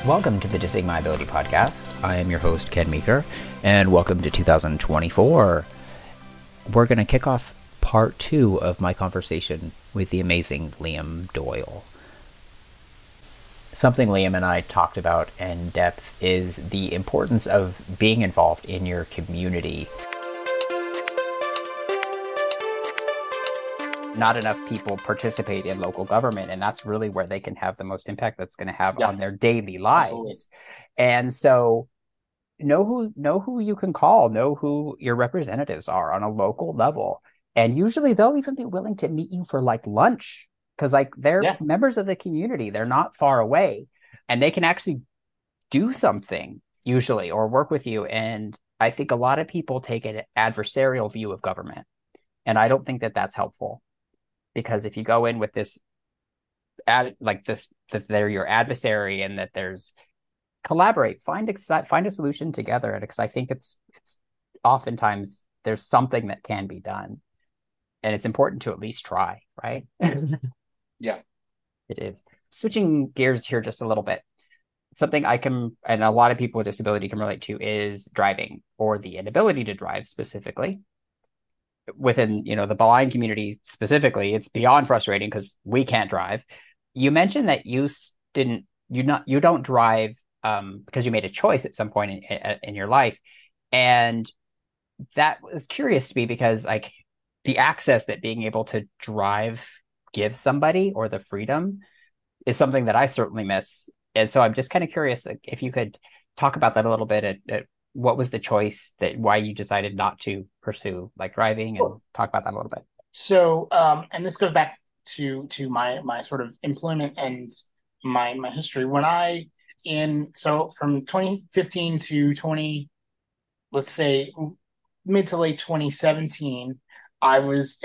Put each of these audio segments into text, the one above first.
Welcome to the Dissing My Ability podcast. I am your host, Ken Meeker, and welcome to 2024. We're going to kick off part 2 of my conversation with the amazing Liam Doyle. Something Liam and I talked about in depth is the importance of being involved in your community. Not enough people participate in local government, and that's really where they can have the most impact that's going to have on their daily lives. Absolutely. And so know who you can call, know who your representatives are on a local level. And usually they'll even be willing to meet you for like lunch because like they're members of the community. They're not far away and they can actually do something usually or work with you. And I think a lot of people take an adversarial view of government. And I don't think that that's helpful. Because if you go in with this, that they're your adversary and that there's collaborate, find a solution together. And because I think it's oftentimes there's something that can be done, and it's important to at least try, right? Yeah, it is. Switching gears here just a little bit. Something I can, and a lot of people with disability can relate to, is driving or the inability to drive specifically. Within the blind community specifically, it's beyond frustrating because we can't drive. You mentioned that you don't drive because you made a choice at some point in your life, and that was curious to me because like the access that being able to drive gives somebody, or the freedom, is something that I certainly miss. And so I'm just kind of curious if you could talk about that a little bit at what was the choice, that why you decided not to pursue like driving, and talk about that a little bit. So, and this goes back to my sort of employment and my history. So from 2015 to let's say mid to late 2017, I was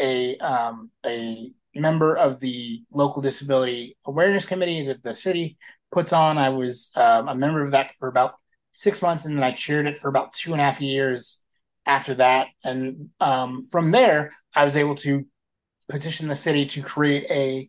a member of the local disability awareness committee that the city puts on. I was a member of that for about 6 months, and then I chaired it for about 2.5 years after that. And from there, I was able to petition the city to create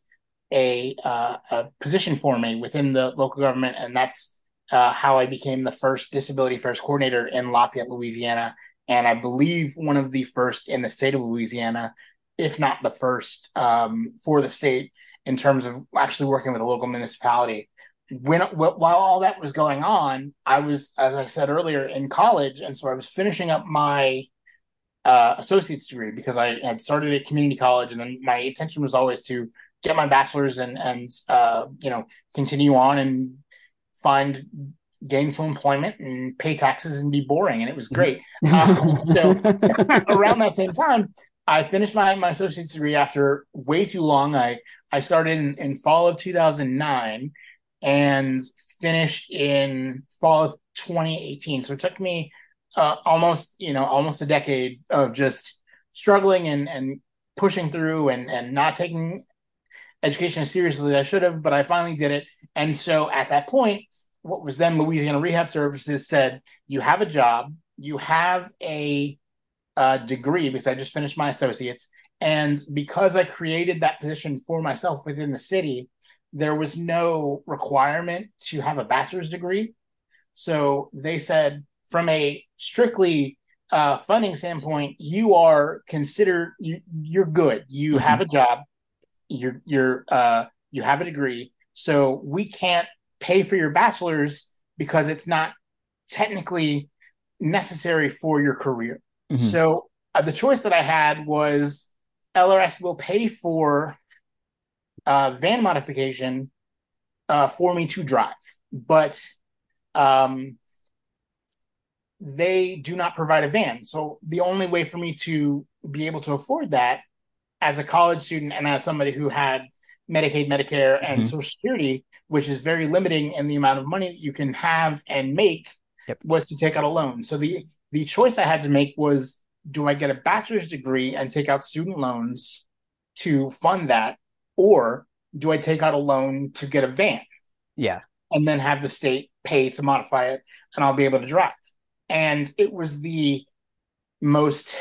a position for me within the local government, and that's how I became the first disability affairs coordinator in Lafayette, Louisiana, and I believe one of the first in the state of Louisiana, if not the first for the state in terms of actually working with a local municipality. While all that was going on, I was, as I said earlier, in college, and so I was finishing up my associate's degree because I had started at community college, and then my intention was always to get my bachelor's and continue on and find gainful employment and pay taxes and be boring, and it was great. So around that same time, I finished my associate's degree after way too long. I started in fall of 2009 and finished in fall of 2018. So it took me almost a decade of just struggling and pushing through and not taking education as seriously as I should have, but I finally did it. And so at that point, what was then Louisiana Rehab Services said, you have a job, you have a degree, because I just finished my associates. And because I created that position for myself within the city, there was no requirement to have a bachelor's degree. So they said, from a strictly funding standpoint, you are considered, you're good. You have a job, you have a degree. So we can't pay for your bachelor's because it's not technically necessary for your career. Mm-hmm. So the choice that I had was LRS will pay for van modification for me to drive, but they do not provide a van. So the only way for me to be able to afford that as a college student and as somebody who had Medicaid, Medicare, and Social Security, which is very limiting in the amount of money that you can have and make, was to take out a loan. So the choice I had to make was, do I get a bachelor's degree and take out student loans to fund that, or do I take out a loan to get a van? Yeah. And then have the state pay to modify it, and I'll be able to drive. And it was the most,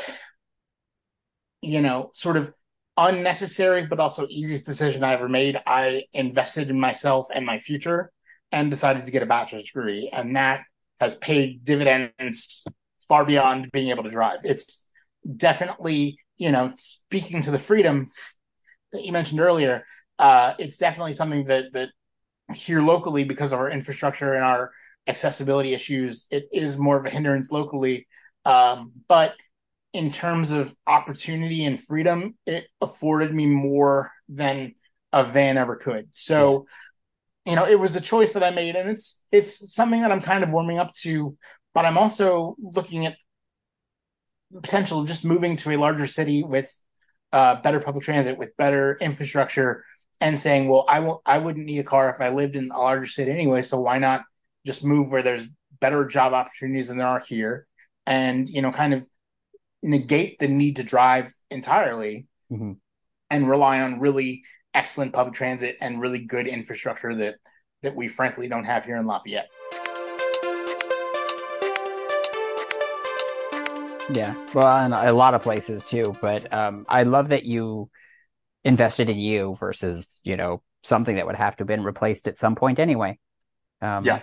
sort of unnecessary, but also easiest decision I ever made. I invested in myself and my future and decided to get a bachelor's degree. And that has paid dividends far beyond being able to drive. It's definitely, speaking to the freedom that you mentioned earlier, it's definitely something that here locally, because of our infrastructure and our accessibility issues, it is more of a hindrance locally. But in terms of opportunity and freedom, it afforded me more than a van ever could. So, it was a choice that I made, and it's something that I'm kind of warming up to. But I'm also looking at the potential of just moving to a larger city with better public transit, with better infrastructure, and saying, well, I wouldn't need a car if I lived in a larger city anyway. So why not just move where there's better job opportunities than there are here, and kind of negate the need to drive entirely, Mm-hmm. and rely on really excellent public transit and really good infrastructure that we frankly don't have here in Lafayette. Yeah, well, in a lot of places too. But I love that you invested in you versus, something that would have to have been replaced at some point anyway. Um, Yeah.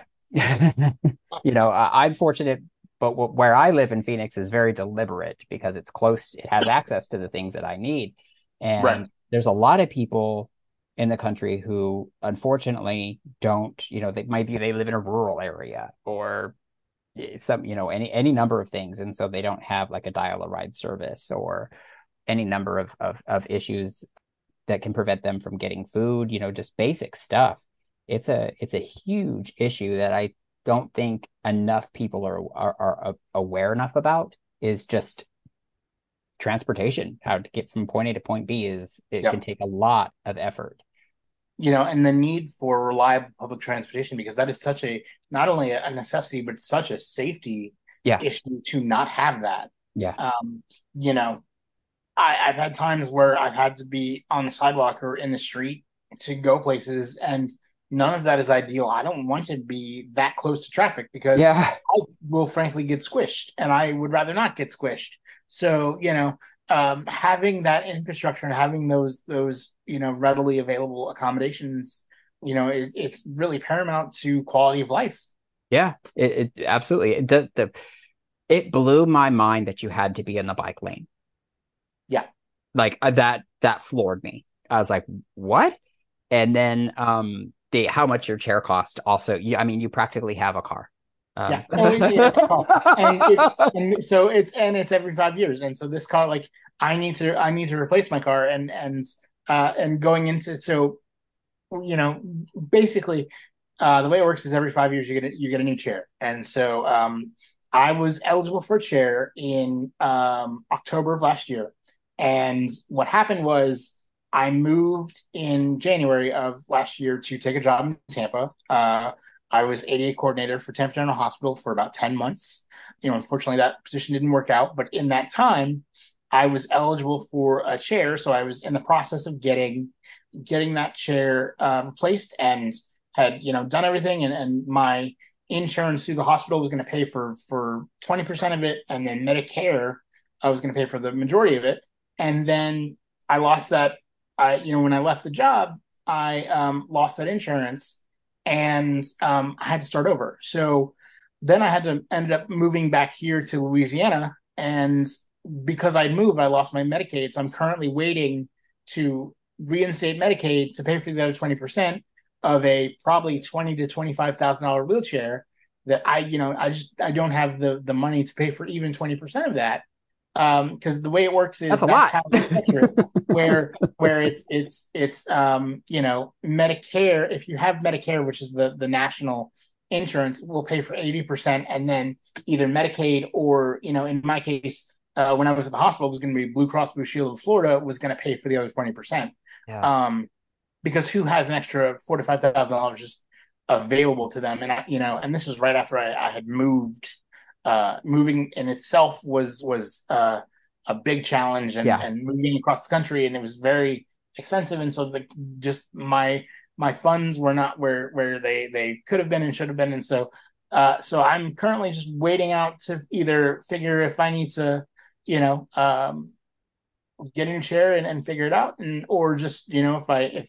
I'm fortunate, but where I live in Phoenix is very deliberate because it's close. It has access to the things that I need. Right. And there's a lot of people in the country who unfortunately don't, they live in a rural area or some, any number of things. And so they don't have like a dial-a-ride service or any number of issues that can prevent them from getting food, just basic stuff. It's a huge issue that I don't think enough people are aware enough about is just transportation. How to get from point A to point B it can Yep. take a lot of effort. And the need for reliable public transportation, because that is such a not only a necessity but such a safety Yeah, issue to not have that. yeah, Um, you know, I've had times where I've had to be on the sidewalk or in the street to go places, and none of that is ideal. I don't want to be that close to traffic because yeah, I will frankly get squished, and I would rather not get squished. So, having that infrastructure and having those readily available accommodations, it's really paramount to quality of life. yeah. It absolutely it blew my mind that you had to be in the bike lane. Yeah. Like that floored me. I was like, what? And then the how much your chair cost also. I mean, you practically have a car. Yeah. Oh, yeah. And it's every 5 years. And so this car, like, I need to replace my car, and going into, so, you know, basically, the way it works is every 5 years you get a new chair. And so, I was eligible for a chair in October of last year. And what happened was I moved in January of last year to take a job in Tampa. I was ADA coordinator for Tampa General Hospital for about 10 months. Unfortunately, that position didn't work out. But in that time, I was eligible for a chair. So I was in the process of getting that chair replaced, and had done everything, and my insurance through the hospital was going to pay for 20% of it, and then Medicare I was going to pay for the majority of it. And then I lost that. When I left the job, I lost that insurance, and I had to start over. So then I had to ended up moving back here to Louisiana, and because I'd moved, I lost my Medicaid. So I'm currently waiting to reinstate Medicaid to pay for the other 20% of a probably $20,000 to $25,000 wheelchair that I don't have the money to pay for even 20% of that. Because the way it works That's is a that's lot. how they structure it, where it's Medicare. If you have Medicare, which is the national insurance, will pay for 80%, and then either Medicaid or, in my case, when I was at the hospital, it was going to be Blue Cross Blue Shield of Florida was going to pay for the other 20%. Yeah. Because who has an extra $4,000 to $5,000 just available to them? And this was right after I had moved. Moving in itself was a big challenge, and Yeah. moving across the country, and it was very expensive. And so just my funds were not where they could have been and should have been. And so I'm currently just waiting out to either figure if I need to, you know, um, get in a chair and figure it out, and or just if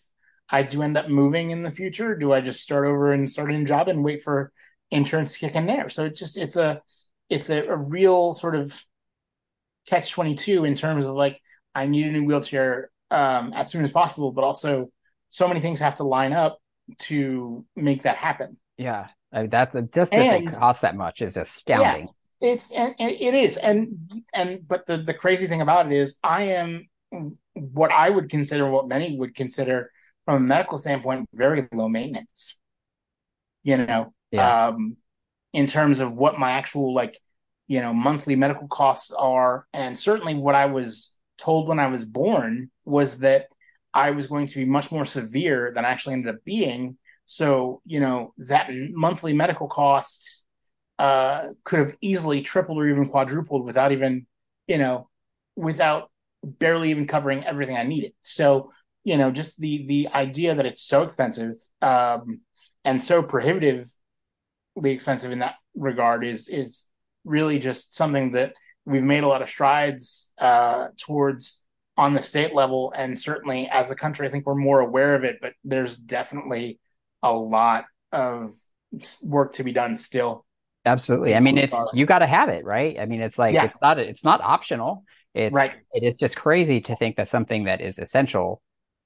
I do end up moving in the future, do I just start over and start a new job and wait for insurance to kick in there? So it's a real sort of catch 22 in terms of like I need a new wheelchair as soon as possible, but also so many things have to line up to make that happen. Yeah, I mean, that's just that they And cost that much is yeah, astounding. and it is, and but the crazy thing about it is I am what I would consider, what many would consider from a medical standpoint, very low maintenance. You know, Yeah. in terms of what my actual like, monthly medical costs are, and certainly what I was told when I was born was that I was going to be much more severe than I actually ended up being. So, that monthly medical costs could have easily tripled or even quadrupled without even, you know, without barely even covering everything I needed. So, just the idea that it's so expensive, and so prohibitively expensive in that regard is really just something that we've made a lot of strides towards on the state level, and certainly as a country, I think we're more aware of it. But there's definitely a lot of work to be done still. Absolutely. I In mean, that it's regard. you got to have it, right? I mean, it's like Yeah, it's not optional. right. It is just crazy to think that something that is essential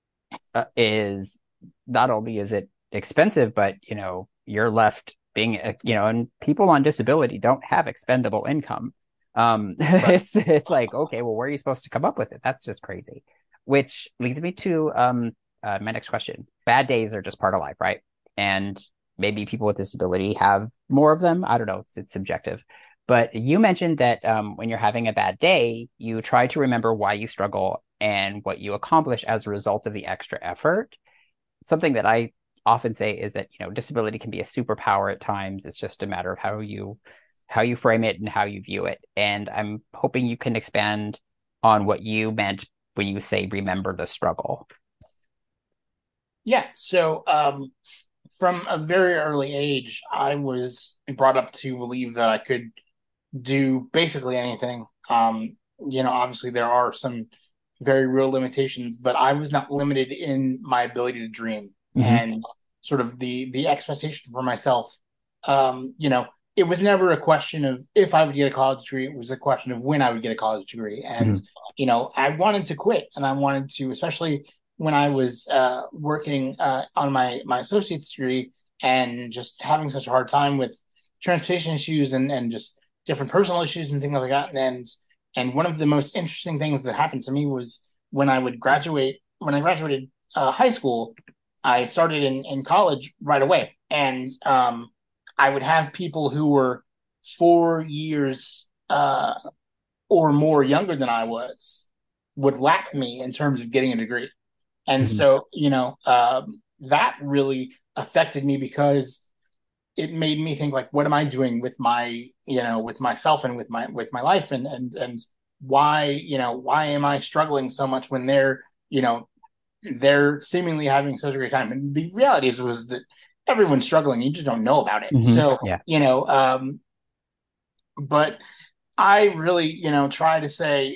is not only is it expensive, but you're left being and people on disability don't have expendable income. Right. It's like, okay, well, where are you supposed to come up with it? That's just crazy. Which leads me to my next question. Bad days are just part of life, right? And maybe people with disability have more of them. I don't know. It's subjective. But you mentioned that when you're having a bad day, you try to remember why you struggle and what you accomplish as a result of the extra effort. Something that I often say is that, disability can be a superpower at times. It's just a matter of how you frame it and how you view it. And I'm hoping you can expand on what you meant when you say remember the struggle. Yeah. So, from a very early age, I was brought up to believe that I could do basically anything. Obviously there are some very real limitations, but I was not limited in my ability to dream Hmm. and sort of the expectation for myself. It was never a question of if I would get a college degree. It was a question of when I would get a college degree. And, Hmm. I wanted to quit, and I wanted to, especially when I was working on my associate's degree and just having such a hard time with transportation issues and just different personal issues and things like that. And one of the most interesting things that happened to me was when I graduated high school, I started in college right away. And I would have people who were 4 years or more younger than I was would lap me in terms of getting a degree. And Hmm. so, that really affected me because it made me think like, what am I doing with with myself and with my life, and why am I struggling so much when they're seemingly having such a great time? And the reality was that everyone's struggling. You just don't know about it. Hmm. So, Yeah. but I really, try to say,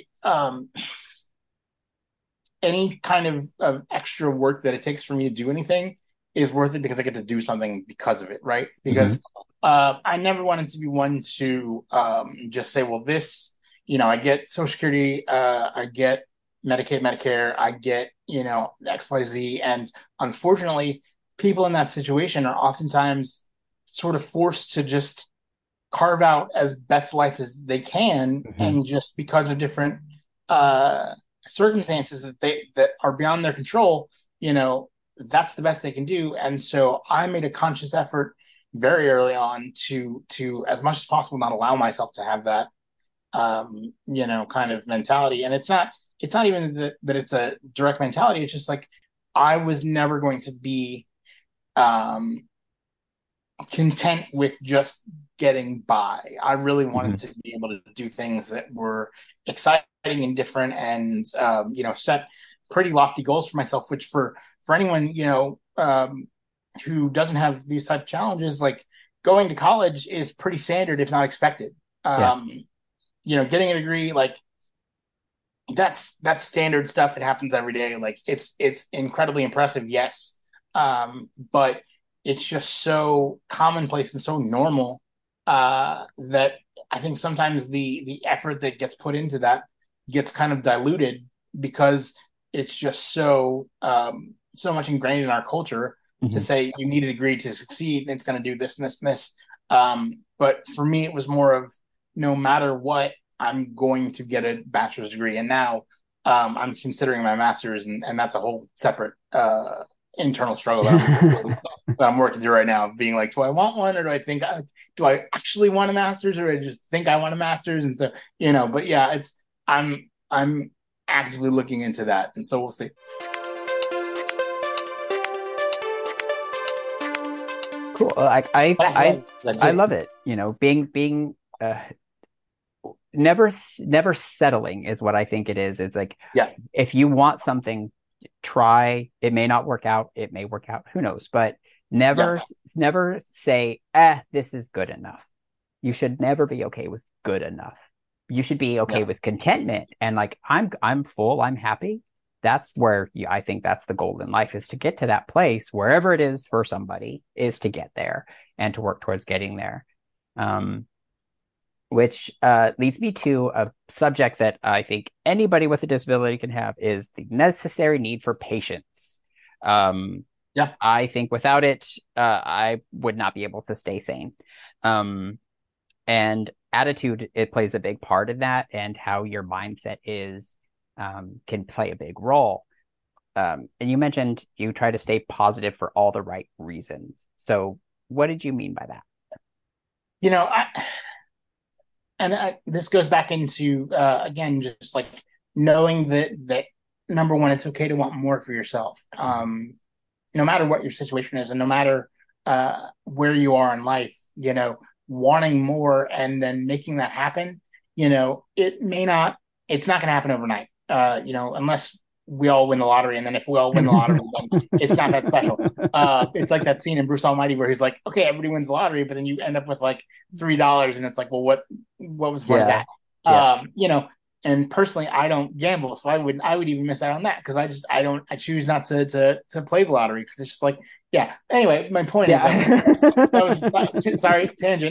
any kind of extra work that it takes for me to do anything is worth it because I get to do something because of it, right? Hmm. Because I never wanted to be one to just say, well, this, I get Social Security, I get Medicaid, Medicare, I get, XYZ. And unfortunately, people in that situation are oftentimes sort of forced to just carve out as best life as they can, Hmm. and just because of different uh circumstances that are beyond their control, that's the best they can do. And so I made a conscious effort very early on to as much as possible not allow myself to have that kind of mentality. And it's not even that it's a direct mentality. It's just like I was never going to be um content with just getting by. I really wanted Hmm. to be able to do things that were exciting and different, and set pretty lofty goals for myself. Which for anyone who doesn't have these type of challenges, like going to college is pretty standard, if not expected. Yeah. Getting a degree, like that's standard stuff that happens every day. Like it's incredibly impressive, yes, But it's just so commonplace and so normal that I think sometimes the effort that gets put into that gets kind of diluted because it's just so much ingrained in our culture to Hmm. say you need a degree to succeed and it's going to do this and this and this. But for me, it was more of no matter what, I'm going to get a bachelor's degree. And now I'm considering my master's, and that's a whole separate internal struggle that I'm working through right now of being like, do I want one or do I actually want a master's or I just think I want a master's? And so, but yeah, I'm actively looking into that. And so we'll see. Cool. I But after I that, that's I it. love it. Being never settling is what I think it is. It's like Yeah. if you want something, try. It may not work out. It may work out. Who knows? But Yeah. never say, this is good enough. You should never be okay with good enough. You should be okay Yeah. with contentment and like I'm full, I'm happy. That's where I think that's the goal in life is to get to that place wherever it is for somebody is to get there and to work towards getting there. Um, which leads me to a subject that I think anybody with a disability can have is the necessary need for patience. Um, Yeah. I think without it, I would not be able to stay sane. Um, and attitude, it plays a big part in that, and how your mindset is can play a big role. And you mentioned you try to stay positive for all the right reasons. So, what did you mean by that? You know, I, this goes back into again, just like knowing that number one, it's okay to want more for yourself. No matter what your situation is, and no matter where you are in life, wanting more and then making that happen, it's not going to happen overnight, unless we all win the lottery. And then if we all win the lottery, then it's not that special. It's like that scene in Bruce Almighty where he's like, okay, everybody wins the lottery, but then you end up with like $3, and it's like, well, what was the point of Yeah, that? yeah, And personally, I don't gamble, so I would even miss out on that because I choose not to play the lottery because it's just like, yeah. Anyway, my point is that was sorry, tangent.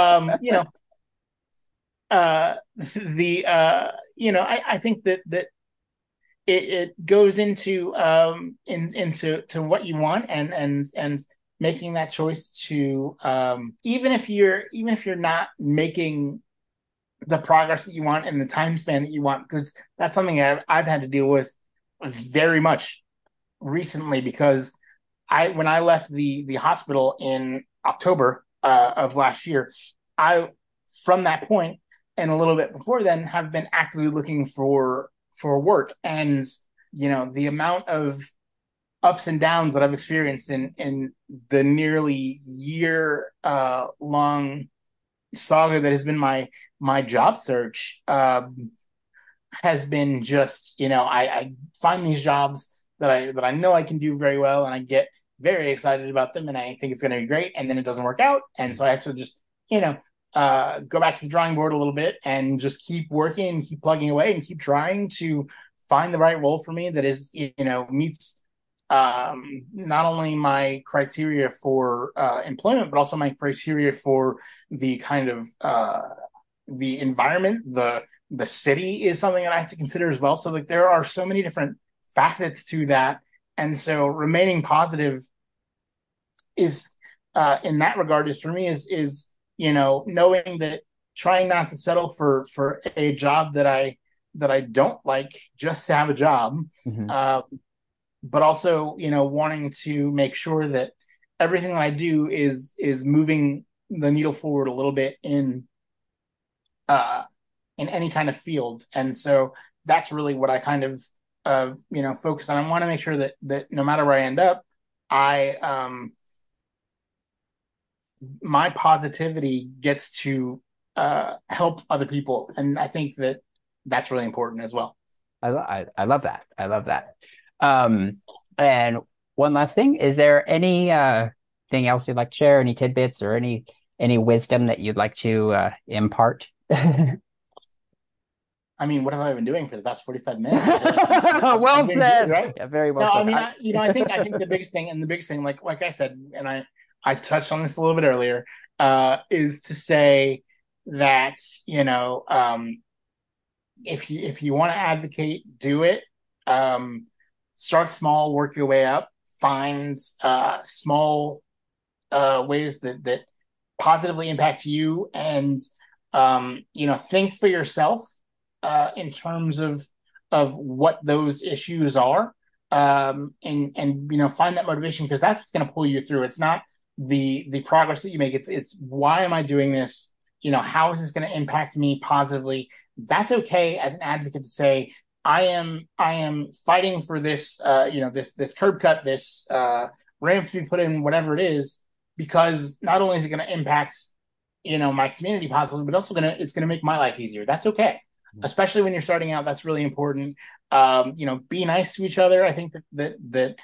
The I think that it goes into into what you want and making that choice to even if you're not making the progress that you want and the time span that you want, because that's something I've had to deal with very much recently because when I left the hospital in October of last year, I from that point and a little bit before then have been actively looking for work, and the amount of ups and downs that I've experienced in the nearly year long saga that has been my job search has been just I find these jobs that I know I can do very well, and I get very excited about them, and I think it's going to be great, and then it doesn't work out, and so I have to just go back to the drawing board a little bit and just keep working and keep plugging away and keep trying to find the right role for me that is meets not only my criteria for employment but also my criteria for the kind of the environment, the city is something that I have to consider as well. So like there are so many different facets to that, and so remaining positive is in that regard is for me is knowing that trying not to settle for a job that I don't like just to have a job, hmm uh, but also wanting to make sure that everything that I do is moving the needle forward a little bit uh, in any kind of field. And so that's really what I kind of focus on. I want to make sure that no matter where I end up, I my positivity gets to help other people, and I think that that's really important as well. I love that. I love that. Um, and one last thing, is there any thing else you'd like to share? Any tidbits or any wisdom that you'd like to impart? I mean, what have I been doing for the past 45 minutes? I feel like I'm Well doing good, said. right? Yeah, very well No, I said. mean, I think the biggest thing, like I said, and I touched on this a little bit earlier, is to say that, if you want to advocate, do it. Um, Start small, work your way up, find small ways that positively impact you, and think for yourself in terms of what those issues are, and find that motivation, because that's what's going to pull you through. It's not the progress that you make. It's why am I doing this? How is this going to impact me positively? That's okay as an advocate to say, I am fighting for this, this curb cut, this ramp to be put in, whatever it is, because not only is it going to impact my community positively, but also it's gonna make my life easier. That's okay, especially when you're starting out. That's really important. Be nice to each other. I think that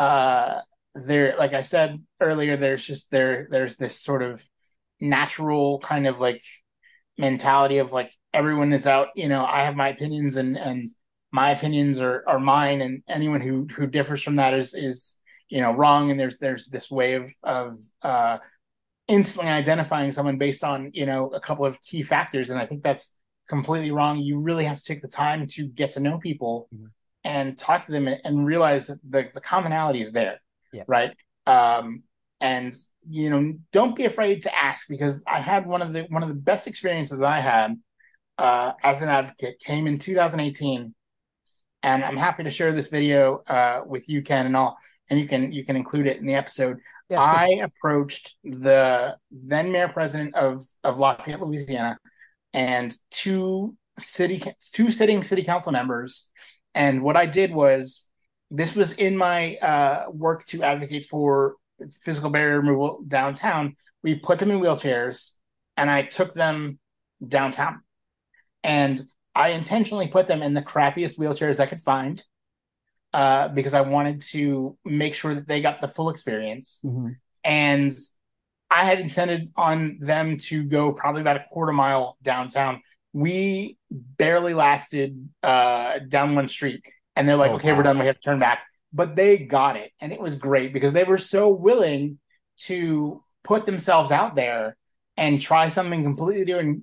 there, like I said earlier, there's this sort of natural kind of like mentality of like everyone is out. I have my opinions, and my opinions are mine, and anyone who differs from that is wrong. And there's this way of instantly identifying someone based on a couple of key factors, and I think that's completely wrong. You really have to take the time to get to know people Mhm. and talk to them, and realize that the commonality is there, Yeah. right? And don't be afraid to ask, because I had one of the best experiences I had as an advocate came in 2018, and I'm happy to share this video with you, Ken, and you can include it in the episode. Yes, please. I approached the then mayor president of Lafayette, Louisiana, and two sitting city council members. And what I did was, this was in my work to advocate for physical barrier removal downtown. We put them in wheelchairs, and I took them downtown, and I intentionally put them in the crappiest wheelchairs I could find, because I wanted to make sure that they got the full experience. Mm-hmm. And I had intended on them to go probably about a quarter mile downtown. We barely lasted down one street, and they're like, Oh, "Okay, we're wow. done. We have to turn back." But they got it, and it was great because they were so willing to put themselves out there and try something completely new, and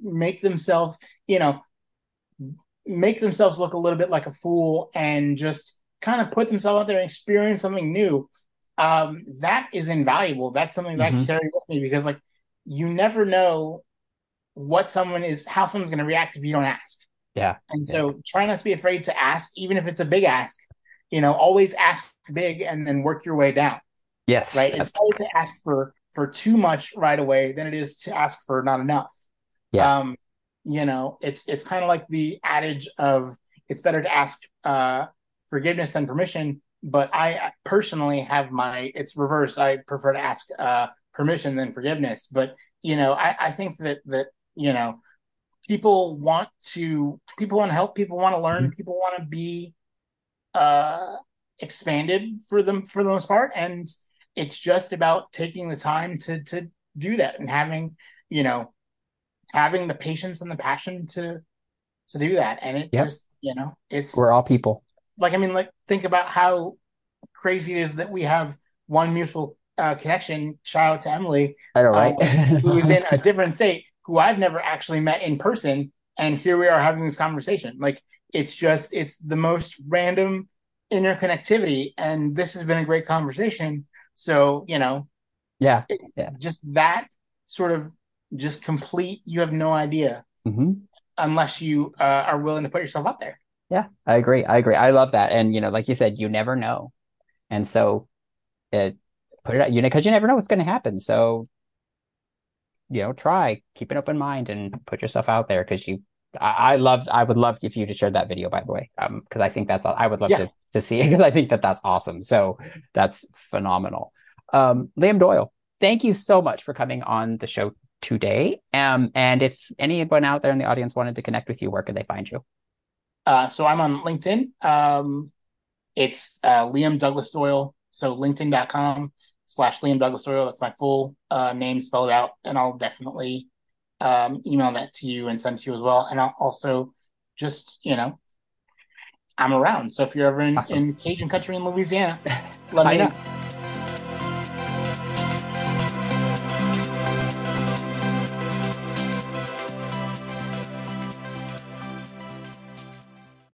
make themselves look a little bit like a fool, and just kind of put themselves out there and experience something new. That is invaluable. That's something that I Mm-hmm. carry with me, because like you never know how someone's going to react if you don't ask. Yeah. And Yeah. so try not to be afraid to ask, even if it's a big ask. Always ask big and then work your way down. Yes. Right? It's better to ask for too much right away than it is to ask for not enough. Yeah. Um, it's kind of like the adage of, it's better to ask forgiveness than permission. But I personally have it's reverse. I prefer to ask permission than forgiveness. But I think that you know people want to help, people want to learn, Mhm. people want to be uh, expanded for the most part, and it's just about taking the time to do that, and you know having the patience and the passion to do that. And it Yep. just, it's We're all people. like, I mean, like, think about how crazy it is that we have one mutual connection. Shout out to Emily, I know, uh, right? who is in a different state, who I've never actually met in person, and here we are having this conversation. Like, it's the most random interconnectivity, and this has been a great conversation. So Yeah. it's Yeah. just that sort of just complete. You have no idea Hmm. unless you are willing to put yourself out there. Yeah. I agree. I agree. I love that. And, like you said, you never know. And so it put it out, because you never know what's going to happen. So, try, keep an open mind and put yourself out there, because I would love if you to share that video, by the way. Because I think I would love Yeah. to see it, because I think that's awesome. So that's phenomenal. Liam Doyle, thank you so much for coming on the show today. And if anyone out there in the audience wanted to connect with you, where could they find you? So I'm on LinkedIn. It's Liam Douglas Doyle. So LinkedIn.com/Liam Douglas Doyle. That's my full name spelled out. And I'll definitely email that to you and send it to you as well. And I'll also just, I'm around. So if you're ever in, Awesome. Cajun country in Louisiana, let I me know. know.